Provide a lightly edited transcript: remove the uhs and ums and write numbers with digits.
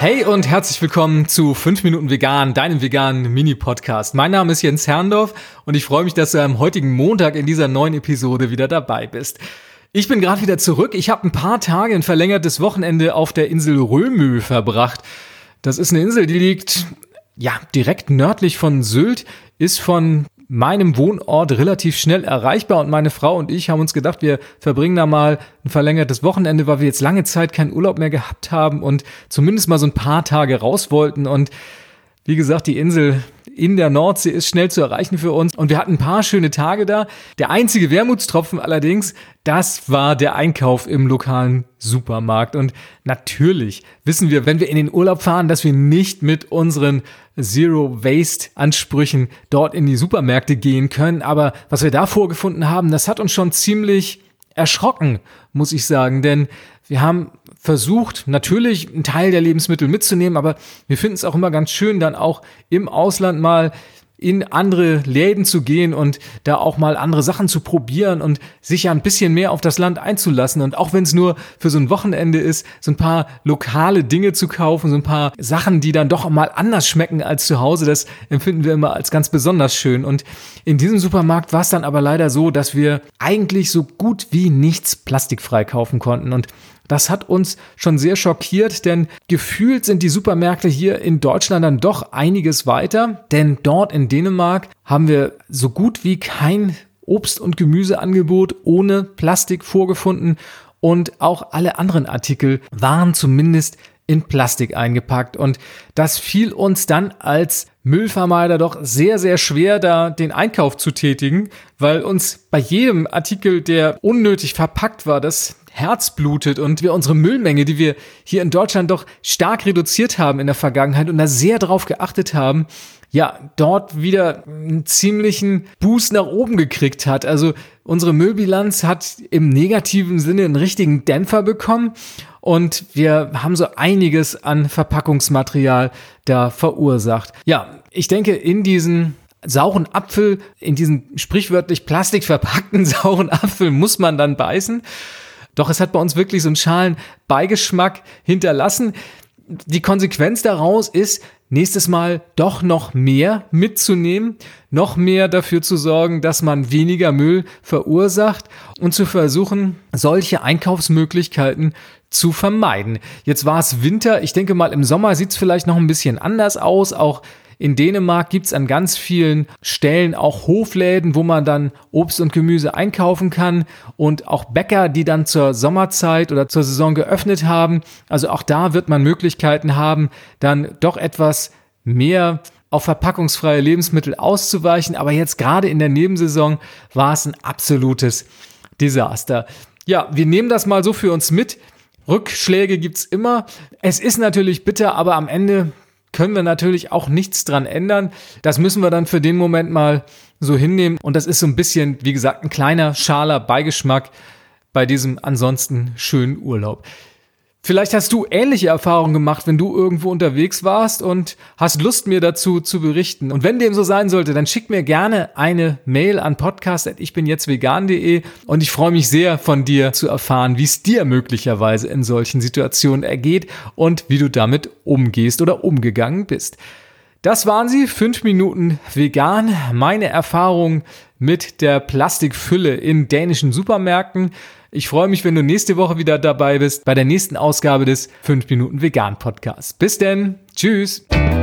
Hey und herzlich willkommen zu 5 Minuten Vegan, deinem veganen Mini-Podcast. Mein Name ist Jens Herrndorf und ich freue mich, dass du am heutigen Montag in dieser neuen Episode wieder dabei bist. Ich bin gerade wieder zurück. Ich habe ein paar Tage ein verlängertes Wochenende auf der Insel Römö verbracht. Das ist eine Insel, die liegt direkt nördlich von Sylt, ist von meinem Wohnort relativ schnell erreichbar und meine Frau und ich haben uns gedacht, wir verbringen da mal ein verlängertes Wochenende, weil wir jetzt lange Zeit keinen Urlaub mehr gehabt haben und zumindest mal so ein paar Tage raus wollten. Und wie gesagt, die Insel in der Nordsee ist schnell zu erreichen für uns und wir hatten ein paar schöne Tage da. Der einzige Wermutstropfen allerdings, das war der Einkauf im lokalen Supermarkt. Und natürlich wissen wir, wenn wir in den Urlaub fahren, dass wir nicht mit unseren Zero-Waste-Ansprüchen dort in die Supermärkte gehen können. Aber was wir da vorgefunden haben, das hat uns schon ziemlich erschrocken, muss ich sagen. Denn wir haben versucht, natürlich einen Teil der Lebensmittel mitzunehmen, aber wir finden es auch immer ganz schön, dann auch im Ausland mal in andere Läden zu gehen und da auch mal andere Sachen zu probieren und sich ja ein bisschen mehr auf das Land einzulassen. Und auch wenn es nur für so ein Wochenende ist, so ein paar lokale Dinge zu kaufen, so ein paar Sachen, die dann doch mal anders schmecken als zu Hause, das empfinden wir immer als ganz besonders schön. Und in diesem Supermarkt war es dann aber leider so, dass wir eigentlich so gut wie nichts plastikfrei kaufen konnten. Und das hat uns schon sehr schockiert, denn gefühlt sind die Supermärkte hier in Deutschland dann doch einiges weiter, denn dort in Dänemark haben wir so gut wie kein Obst- und Gemüseangebot ohne Plastik vorgefunden und auch alle anderen Artikel waren zumindest in Plastik eingepackt und das fiel uns dann als Müllvermeider doch sehr, sehr schwer, da den Einkauf zu tätigen, weil uns bei jedem Artikel, der unnötig verpackt war, das Herz blutet und wir unsere Müllmenge, die wir hier in Deutschland doch stark reduziert haben in der Vergangenheit und da sehr drauf geachtet haben, dort wieder einen ziemlichen Boost nach oben gekriegt hat. Also unsere Müllbilanz hat im negativen Sinne einen richtigen Dämpfer bekommen und wir haben so einiges an Verpackungsmaterial da verursacht. Ja, ich denke, in diesen sauren Apfel, in diesen sprichwörtlich plastikverpackten sauren Apfel muss man dann beißen. Doch es hat bei uns wirklich so einen schalen Beigeschmack hinterlassen. Die Konsequenz daraus ist, nächstes Mal doch noch mehr mitzunehmen, noch mehr dafür zu sorgen, dass man weniger Müll verursacht und zu versuchen, solche Einkaufsmöglichkeiten zu vermeiden. Jetzt war es Winter, ich denke mal im Sommer sieht es vielleicht noch ein bisschen anders aus, auch in Dänemark gibt es an ganz vielen Stellen auch Hofläden, wo man dann Obst und Gemüse einkaufen kann und auch Bäcker, die dann zur Sommerzeit oder zur Saison geöffnet haben. Also auch da wird man Möglichkeiten haben, dann doch etwas mehr auf verpackungsfreie Lebensmittel auszuweichen. Aber jetzt gerade in der Nebensaison war es ein absolutes Desaster. Ja, wir nehmen das mal so für uns mit. Rückschläge gibt's immer. Es ist natürlich bitter, aber am Ende können wir natürlich auch nichts dran ändern. Das müssen wir dann für den Moment mal so hinnehmen. Und das ist so ein bisschen, wie gesagt, ein kleiner, schaler Beigeschmack bei diesem ansonsten schönen Urlaub. Vielleicht hast du ähnliche Erfahrungen gemacht, wenn du irgendwo unterwegs warst und hast Lust, mir dazu zu berichten. Und wenn dem so sein sollte, dann schick mir gerne eine Mail an podcast@ichbinjetztvegan.de und ich freue mich sehr, von dir zu erfahren, wie es dir möglicherweise in solchen Situationen ergeht und wie du damit umgehst oder umgegangen bist. Das waren sie, 5 Minuten vegan, meine Erfahrung mit der Plastikfülle in dänischen Supermärkten. Ich freue mich, wenn du nächste Woche wieder dabei bist bei der nächsten Ausgabe des 5 Minuten Vegan Podcasts. Bis denn, tschüss!